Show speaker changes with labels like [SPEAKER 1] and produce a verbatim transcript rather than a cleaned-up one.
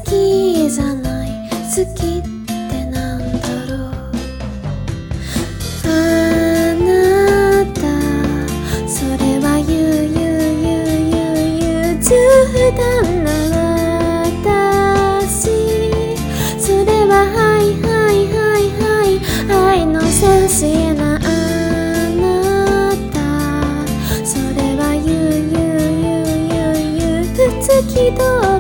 [SPEAKER 1] きじゃない好きってなんだろう。あなたそれはゆうゆうゆうゆう優柔不断な私、それははいはいはいはい愛の戦士なあなた、それはゆうゆうゆうゆうゆう不つき通り